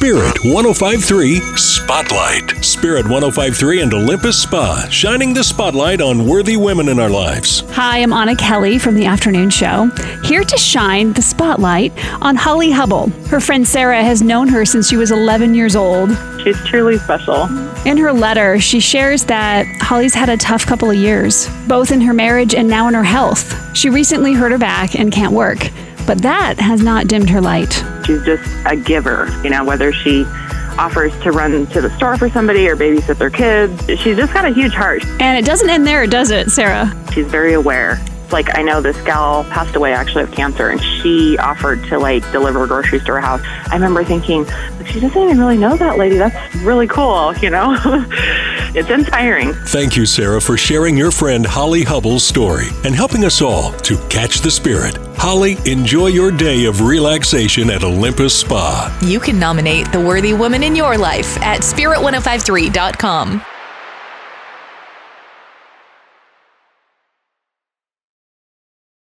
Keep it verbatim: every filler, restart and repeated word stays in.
Spirit one oh five point three Spotlight. Spirit one oh five point three and Olympus Spa, shining the spotlight on worthy women in our lives. Hi, I'm Anna Kelly from the Afternoon Show, here to shine the spotlight on Holly Hubble. Her friend Sarah has known her since she was eleven years old. She's truly special. In her letter, she shares that Holly's had a tough couple of years, both in her marriage and now in her health. She recently hurt her back and can't work, but that has not dimmed her light. She's just a giver, you know, whether she offers to run to the store for somebody or babysit their kids. She's just got a huge heart. And it doesn't end there, does it, Sarah? She's very aware. Like, I know this gal passed away actually of cancer, and she offered to like deliver groceries to her house. I remember thinking, like, she doesn't even really know that lady. That's really cool, you know? It's inspiring. Thank you, Sarah, for sharing your friend Holly Hubble's story and helping us all to catch the spirit. Holly, enjoy your day of relaxation at Olympus Spa. You can nominate the worthy woman in your life at spirit ten fifty-three dot com.